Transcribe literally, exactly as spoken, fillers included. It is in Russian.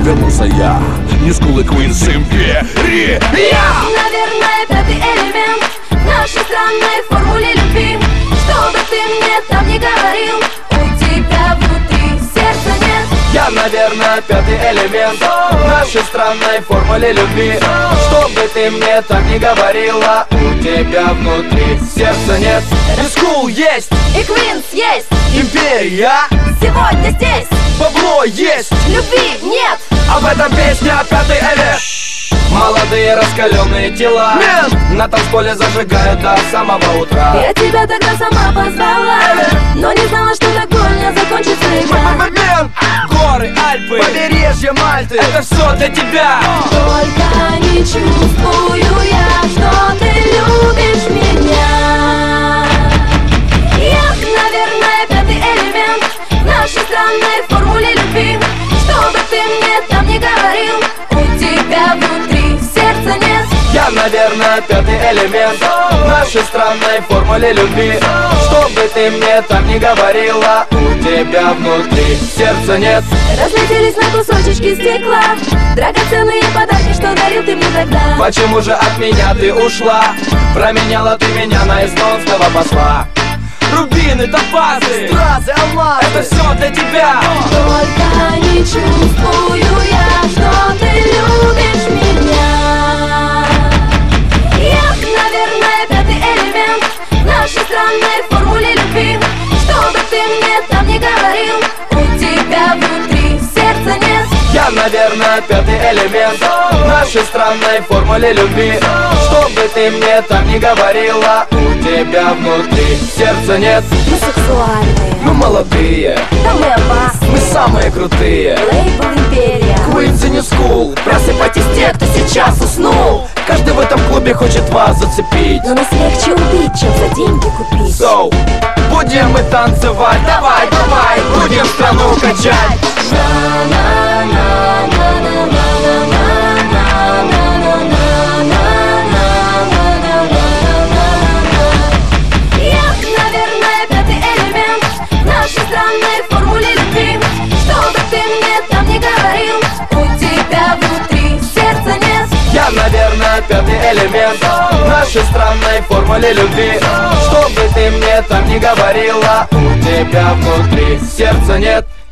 вернулся я, не скулы Квинс империи. Я, наверное, пятый элемент нашей странной формуле любви. Что бы ты мне там ни говорил, у тебя внутри сердца нет. Я, наверное, пятый элемент нашей странной формуле любви. Что бы ты мне там ни говорила, у тебя внутри сердца нет. Рискул есть, И Квинс есть, империя, сегодня здесь. бабло есть, Любви нет. об этом песня пятый элемент. Молодые раскаленные тела на танцполе зажигают до самого утра. Я тебя тогда сама позвала, но не знала, что так больно закончится игра. Момент, горы, Альпы, побережье Мальты, это все для тебя. Только не чувствую я, что ты любишь меня. Я, наверное, пятый элемент нашей странной формуле любви. Что бы ты мне там ни говорил, у тебя внутри сердца нет. Я, наверное, пятый элемент нашей странной формуле любви. Что бы ты мне там ни говорила, у тебя внутри сердца нет. Разлетелись на кусочечки стекла драгоценные подарки, что дарил ты мне тогда. Почему же от меня ты ушла? Променяла ты меня на эстонского посла. Рубины, топазы, стразы, алмазы, это все для тебя. Только не чувствую я, что ты любишь меня. Я, наверное, пятый элемент нашей странной формуле любви. Что бы ты мне там ни говорил, у тебя внутри сердца нет. Я, наверное, пятый элемент нашей странной формуле любви. Что бы ты мне там ни говорила, у тебя внутри сердца нет. Мы сексуальные, Мы молодые, да мы опасные. мы самые крутые. Лейбл империя. Queens и New School, просыпайтесь те, кто сейчас уснул. Каждый в этом клубе хочет вас зацепить, Но нас легче убить, чем за деньги купить. So, будем мы танцевать, давай, давай, будем страну качать. Я, наверное, пятый элемент нашей странной формуле любви. Что бы ты мне там ни говорил, у тебя внутри сердца нет. Я, наверное, пятый элемент нашей странной формуле любви. Что бы ты мне там ни говорила, у тебя внутри сердца нет.